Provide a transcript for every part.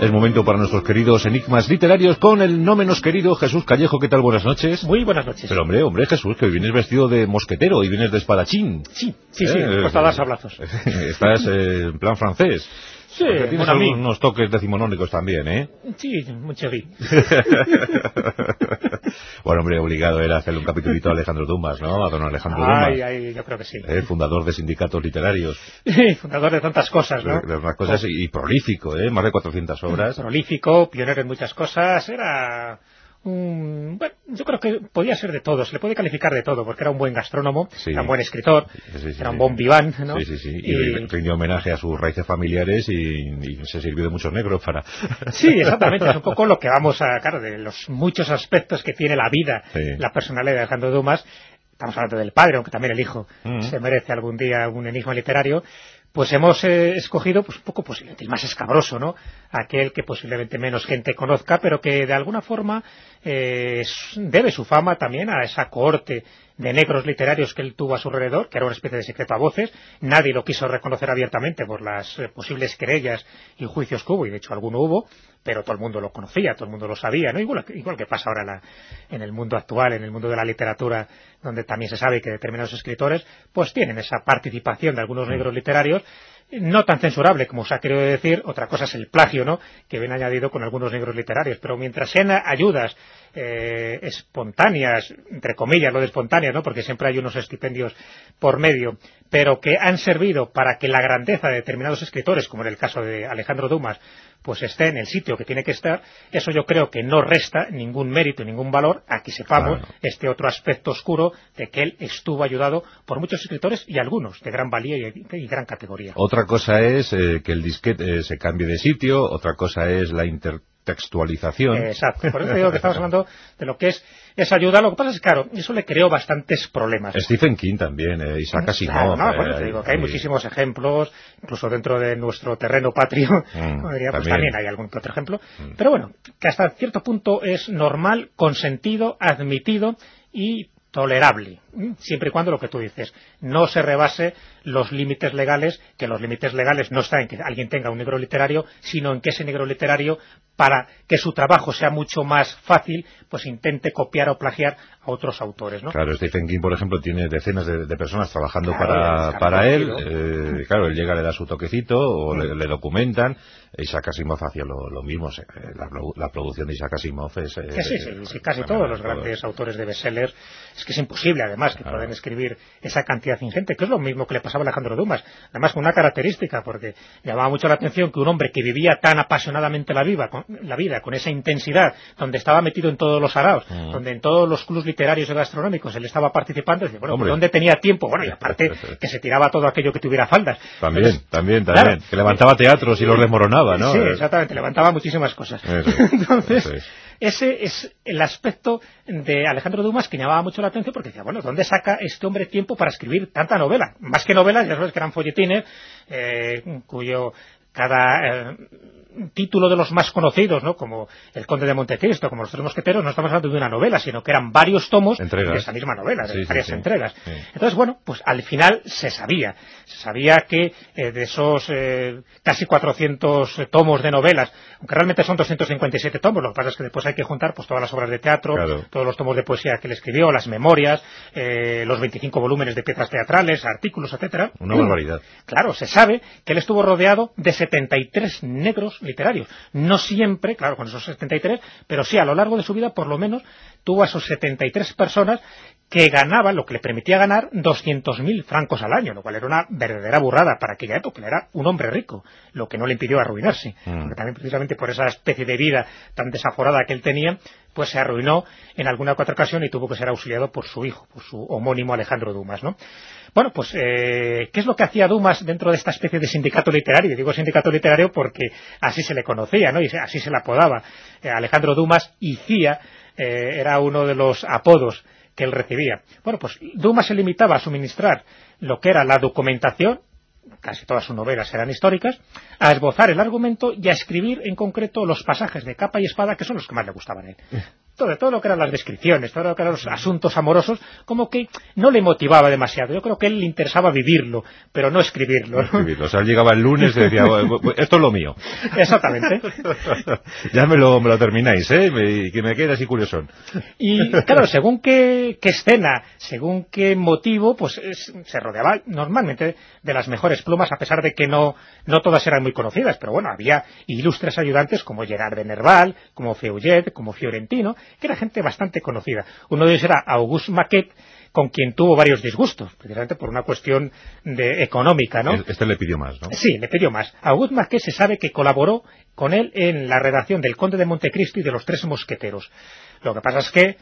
Es momento para nuestros queridos enigmas literarios con el no menos querido Jesús Callejo. ¿Qué tal? Buenas noches. Muy buenas noches. Pero hombre, Jesús, que hoy vienes vestido de mosquetero y vienes de espadachín. Sí, pues a dar sablazos. Estás en plan francés. Sí, tienes unos toques decimonónicos también, ¿eh? Sí, mucho sí. Bueno, hombre, obligado era hacerle un capitulito a Alejandro Dumas, ¿no? A don Alejandro Dumas. Yo creo que sí. Fundador de sindicatos literarios. Fundador de tantas cosas, ¿no? De unas cosas y prolífico, ¿eh? Más de 400 obras. Prolífico, pionero en muchas cosas, era... Bueno, yo creo que podía ser de todo, se le puede calificar de todo, porque era un buen gastrónomo, era un buen escritor, era un bon vivant, ¿no? Y rindió homenaje a sus raíces familiares y se sirvió de muchos negros para... Sí, exactamente, es un poco lo que vamos a... Claro, de los muchos aspectos que tiene la vida, la personalidad de Alejandro Dumas. Estamos hablando del padre, aunque también el hijo se merece algún día un enigma literario. Pues hemos escogido pues un poco posiblemente el más escabroso, ¿no? Aquel que posiblemente menos gente conozca, pero que de alguna forma debe su fama también a esa cohorte de negros literarios que él tuvo a su alrededor, que era una especie de secreto a voces. Nadie lo quiso reconocer abiertamente por las posibles querellas y juicios que hubo, y de hecho alguno hubo, pero todo el mundo lo conocía, todo el mundo lo sabía, ¿no? Igual que pasa ahora en el mundo actual, en el mundo de la literatura, donde también se sabe que determinados escritores pues tienen esa participación de algunos negros literarios, no tan censurable como se ha querido decir. Otra cosa es el plagio, ¿no?, que viene añadido con algunos negros literarios, pero mientras sean ayudas espontáneas, entre comillas lo de espontáneas, ¿no?, porque siempre hay unos estipendios por medio, pero que han servido para que la grandeza de determinados escritores, como en el caso de Alejandro Dumas, pues esté en el sitio que tiene que estar, eso yo creo que no resta ningún mérito y ningún valor a que sepamos este otro aspecto oscuro de que él estuvo ayudado por muchos escritores y algunos de gran valía y gran categoría. Otra cosa es que el disquete se cambie de sitio, otra cosa es la intertextualización. Exacto, por eso digo que estamos hablando de lo que es esa ayuda. Lo que pasa es que, claro, eso le creó bastantes problemas. Stephen King también, Isaac Asimov. Por eso digo que hay muchísimos ejemplos, incluso dentro de nuestro terreno patrio, pues también hay algún que otro ejemplo. Pero bueno, que hasta cierto punto es normal, consentido, admitido y tolerable, siempre y cuando lo que tú dices no se rebase los límites legales, que los límites legales no están en que alguien tenga un negro literario, sino en que ese negro literario, para que su trabajo sea mucho más fácil, pues intente copiar o plagiar a otros autores, ¿no? Claro, Stephen King, por ejemplo, tiene decenas de personas trabajando para él. Claro, él llega, le da su toquecito o le documentan. Isaac Asimov hacía lo mismo. La producción de Isaac Asimov es... Sí, casi todos los grandes autores de bestsellers. Es que es imposible, además, que puedan escribir esa cantidad ingente, que es lo mismo que le pasaba a Alejandro Dumas, además con una característica, porque llamaba mucho la atención que un hombre que vivía tan apasionadamente la vida, con esa intensidad, donde estaba metido en todos los araos, donde en todos los clubs literarios y gastronómicos él estaba participando, decía, bueno, ¿dónde tenía tiempo? Bueno, y aparte que se tiraba todo aquello que tuviera faldas. También, claro, que levantaba teatros y los desmoronaba, ¿no? Sí, exactamente, levantaba muchísimas cosas. Entonces, ese es el aspecto de Alejandro Dumas que llamaba mucho la atención, porque decía, bueno, ¿dónde saca este hombre tiempo para escribir tanta novela? Más que novelas, ya sabes que eran folletines, cuyo cada título de los más conocidos, ¿no?, como El Conde de Montecristo, como Los Tres Mosqueteros, no estamos hablando de una novela, sino que eran varios tomos de esa misma novela, de varias entregas. Entonces, bueno, pues al final se sabía que de esos casi 400 tomos de novelas, aunque realmente son 257 tomos, lo que pasa es que después hay que juntar pues todas las obras de teatro, todos los tomos de poesía que él escribió, las memorias, los 25 volúmenes de piezas teatrales, artículos, etcétera. Una barbaridad. Claro, se sabe que él estuvo rodeado de 73 negros literarios. No siempre, claro, con esos 73, pero sí a lo largo de su vida, por lo menos, tuvo a esos 73 personas que ganaban, lo que le permitía ganar 200.000 francos al año, lo cual era una verdadera burrada para aquella época. Él era un hombre rico, lo que no le impidió arruinarse, porque también precisamente por esa especie de vida tan desaforada que él tenía, pues se arruinó en alguna otra ocasión y tuvo que ser auxiliado por su hijo, por su homónimo Alejandro Dumas, ¿no? Bueno, pues, ¿qué es lo que hacía Dumas dentro de esta especie de sindicato literario? Digo sindicato literario porque así se le conocía, ¿no?, y así se le apodaba. Alejandro Dumas y Cía era uno de los apodos que él recibía. Bueno, pues Dumas se limitaba a suministrar lo que era la documentación, casi todas sus novelas eran históricas, a esbozar el argumento y a escribir en concreto los pasajes de capa y espada, que son los que más le gustaban a él. todo lo que eran las descripciones, todo lo que eran los asuntos amorosos, como que no le motivaba demasiado. Yo creo que a él le interesaba vivirlo, pero no escribirlo. No escribirlo. O sea, él llegaba el lunes y decía, esto es lo mío. Exactamente. Ya me lo termináis, y que me quede así curiosón. Y claro, según qué escena, según qué motivo, pues se rodeaba normalmente de las mejores plumas, a pesar de que no todas eran muy conocidas, pero bueno, había ilustres ayudantes como Gerard de Nerval, como Feuillet, como Fiorentino, que era gente bastante conocida. Uno de ellos era Auguste Maquet, con quien tuvo varios disgustos, precisamente por una cuestión económica, ¿no? Este le pidió más, ¿no? Sí, le pidió más. Auguste Maquet se sabe que colaboró con él en la redacción del Conde de Montecristo y de los Tres Mosqueteros. Lo que pasa es que,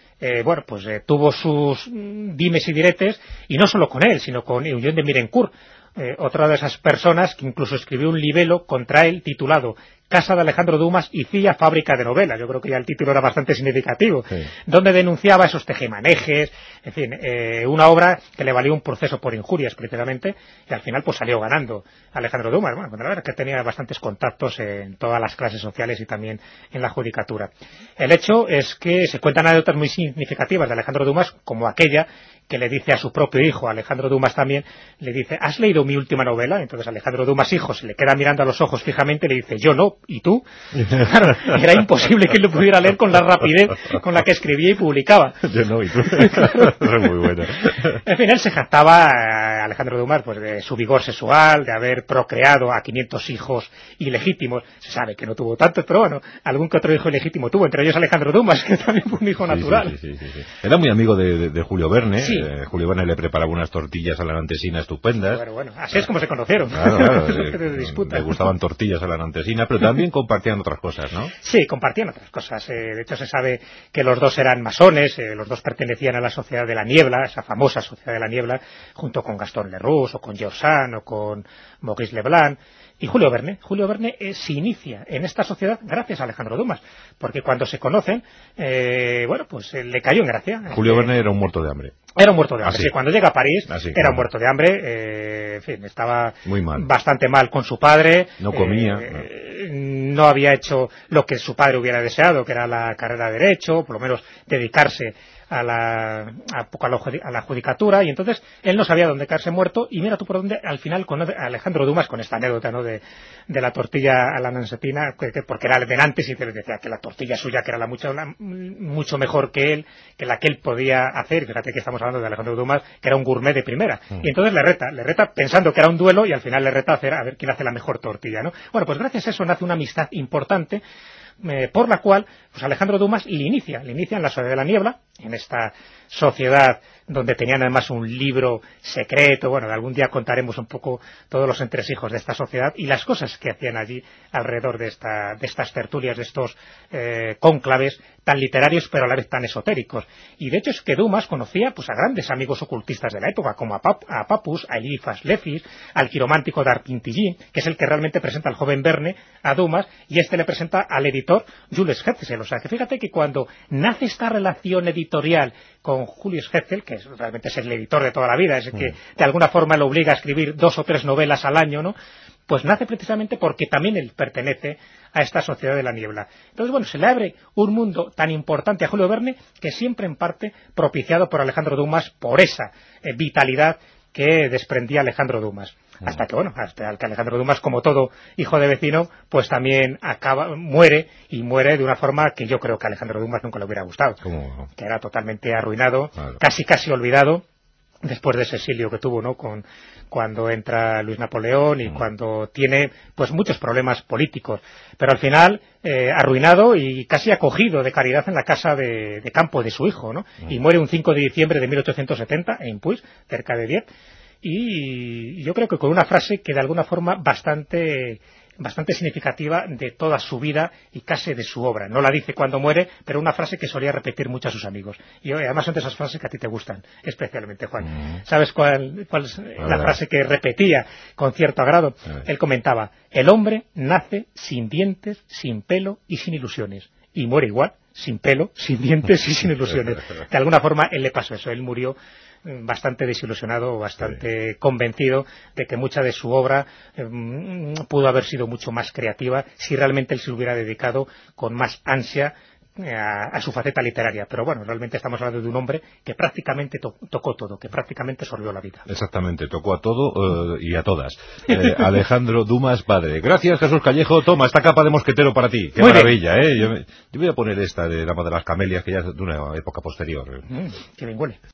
tuvo sus dimes y diretes, y no solo con él, sino con Eugène de Mirencourt, otra de esas personas que incluso escribió un libelo contra él titulado Casa de Alejandro Dumas y Cía fábrica de novelas. Yo creo que ya el título era bastante significativo, sí, donde denunciaba esos tejemanejes, en fin, una obra que le valió un proceso por injurias precisamente, y al final pues salió ganando Alejandro Dumas. Bueno, la verdad es que tenía bastantes contactos en todas las clases sociales y también en la judicatura. El hecho es que se cuentan anécdotas muy significativas de Alejandro Dumas, como aquella que le dice a su propio hijo, Alejandro Dumas también, le dice, ¿has leído mi última novela? Entonces Alejandro Dumas hijo se le queda mirando a los ojos fijamente y le dice, yo no, ¿y tú? Claro, era imposible que él lo pudiera leer con la rapidez con la que escribía y publicaba. Yo no, ¿y tú? Es muy bueno. En fin, él se jactaba, Alejandro Dumas, pues de su vigor sexual, de haber procreado a 500 hijos ilegítimos. Se sabe que no tuvo tantos, pero bueno, algún que otro hijo ilegítimo tuvo, entre ellos Alejandro Dumas, que también fue un hijo natural. Sí. Era muy amigo de Julio Verne. Sí. Julio Verne le preparaba unas tortillas a la nantesina estupendas. Bueno, así es como se conocieron. Claro, le gustaban tortillas a la nantesina, pero también compartían otras cosas, ¿no? Sí, compartían otras cosas. De hecho, se sabe que los dos eran masones, los dos pertenecían a la Sociedad de la Niebla, esa famosa Sociedad de la Niebla, junto con Gaston Leroux, o con George Sand, o con Maurice Leblanc. Y Julio Verne se inicia en esta sociedad gracias a Alejandro Dumas, porque cuando se conocen, le cayó en gracia. Julio Verne era un muerto de hambre. Era un muerto de hambre. Sí. Sí, cuando llega a París, era un muerto de hambre, en fin, estaba muy mal, bastante mal con su padre. No comía. No había hecho lo que su padre hubiera deseado, que era la carrera de Derecho, por lo menos dedicarse a la judicatura, y entonces él no sabía dónde caerse muerto, y mira tú por dónde al final conoce a Alejandro Dumas con esta anécdota, ¿no?, de la tortilla a la nansetina, porque era de antes, y te decía que la tortilla suya, que era mucho mejor que él, que la que él podía hacer. Fíjate que estamos hablando de Alejandro Dumas, que era un gourmet de primera, y entonces le reta pensando que era un duelo, y al final le reta a ver quién hace la mejor tortilla, ¿no? Bueno, pues gracias a eso nace una amistad importante, por la cual pues Alejandro Dumas le inicia en la Sociedad de la Niebla, en esta sociedad donde tenían además un libro secreto. Bueno, algún día contaremos un poco todos los entresijos de esta sociedad y las cosas que hacían allí alrededor de estas tertulias, de estos cónclaves tan literarios pero a la vez tan esotéricos. Y de hecho es que Dumas conocía pues a grandes amigos ocultistas de la época, como a Papus, a Eliphas Léfis, al quiromántico d'Arpintilly, que es el que realmente presenta al joven Verne a Dumas, y este le presenta al editor Jules Hetzel. O sea, que fíjate que cuando nace esta relación editorial con Julius Hetzel, que realmente es el editor de toda la vida, es el que de alguna forma lo obliga a escribir 2 o 3 novelas al año, ¿no?, pues nace precisamente porque también él pertenece a esta Sociedad de la Niebla. Entonces, bueno, se le abre un mundo tan importante a Julio Verne, que siempre en parte propiciado por Alejandro Dumas, por esa vitalidad que desprendía Alejandro Dumas. Hasta que Alejandro Dumas, como todo hijo de vecino, pues también muere de una forma que yo creo que a Alejandro Dumas nunca le hubiera gustado. ¿Cómo? Que era totalmente arruinado, claro, casi olvidado, después de ese exilio que tuvo, ¿no?, cuando entra Luis Napoleón y cuando tiene pues muchos problemas políticos, pero al final arruinado y casi acogido de caridad en la casa de campo de su hijo, ¿no? Y muere un 5 de diciembre de 1870 en Puig, cerca de Dieppe, y yo creo que con una frase que de alguna forma bastante significativa de toda su vida y casi de su obra. No la dice cuando muere, pero una frase que solía repetir mucho a sus amigos. Y además son de esas frases que a ti te gustan, especialmente, Juan. ¿Sabes cuál es la frase que repetía con cierto agrado? Él comentaba: el hombre nace sin dientes, sin pelo y sin ilusiones, y muere igual, sin pelo, sin dientes y sin ilusiones. De alguna forma él le pasó eso. Él murió bastante desilusionado, bastante convencido de que mucha de su obra pudo haber sido mucho más creativa si realmente él se hubiera dedicado con más ansia a su faceta literaria. Pero bueno, realmente estamos hablando de un hombre que prácticamente tocó todo, que prácticamente sorbió la vida. Exactamente, tocó a todo y a todas. Alejandro Dumas, padre. Gracias, Jesús Callejo. Toma, esta capa de mosquetero para ti. Qué maravilla, ¿eh? Yo voy a poner esta de Dama de las Camelias, que ya es de una época posterior. Qué bien huele.